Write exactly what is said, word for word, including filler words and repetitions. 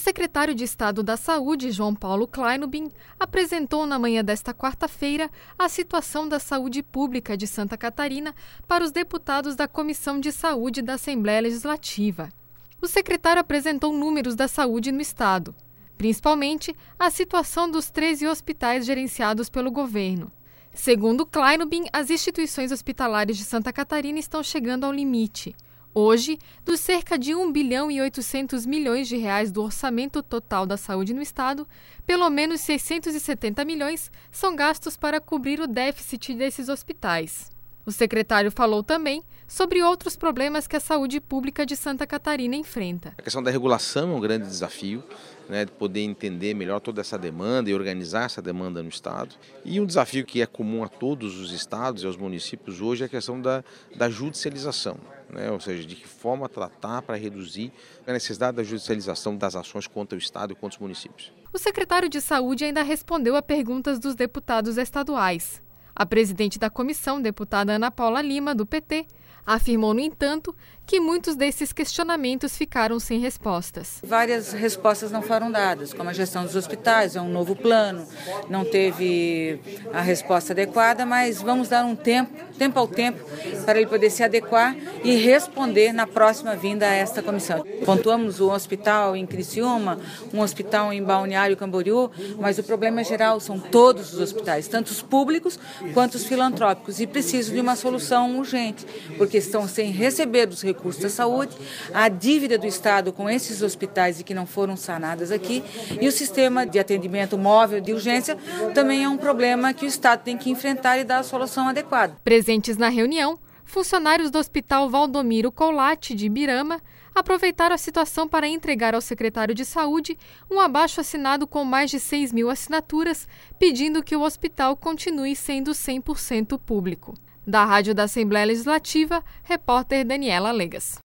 secretário de Estado da Saúde, João Paulo Kleinubin, apresentou na manhã desta quarta-feira a situação da saúde pública de Santa Catarina para os deputados da Comissão de Saúde da Assembleia Legislativa. O secretário apresentou números da saúde no estado, principalmente a situação dos treze hospitais gerenciados pelo governo. Segundo Kleinubin, as instituições hospitalares de Santa Catarina estão chegando ao limite. Hoje, dos cerca de um bilhão e oitocentos milhões de reais do orçamento total da saúde no estado, pelo menos seiscentos e setenta milhões são gastos para cobrir o déficit desses hospitais. O secretário falou também sobre outros problemas que a saúde pública de Santa Catarina enfrenta. A questão da regulação é um grande desafio, né, de poder entender melhor toda essa demanda e organizar essa demanda no estado. E um desafio que é comum a todos os estados e aos municípios hoje é a questão da, da judicialização, né, ou seja, de que forma tratar para reduzir a necessidade da judicialização das ações contra o estado e contra os municípios. O secretário de Saúde ainda respondeu a perguntas dos deputados estaduais. A presidente da comissão, deputada Ana Paula Lima, do P T, afirmou, no entanto, que muitos desses questionamentos ficaram sem respostas. Várias respostas não foram dadas, como a gestão dos hospitais, é um novo plano, não teve a resposta adequada, mas vamos dar um tempo, tempo ao tempo, para ele poder se adequar e responder na próxima vinda a esta comissão. Pontuamos um hospital em Criciúma, um hospital em Balneário Camboriú, mas o problema geral são todos os hospitais, tanto os públicos quanto os filantrópicos, e precisam de uma solução urgente, porque estão sem receber os recursos da saúde, a dívida do Estado com esses hospitais e que não foram sanadas aqui, e o sistema de atendimento móvel de urgência também é um problema que o Estado tem que enfrentar e dar a solução adequada. Presentes na reunião, funcionários do Hospital Valdomiro Coulati de Ibirama aproveitaram a situação para entregar ao secretário de Saúde um abaixo-assinado com mais de seis mil assinaturas, pedindo que o hospital continue sendo cem por cento público. Da Rádio da Assembleia Legislativa, repórter Daniela Legas.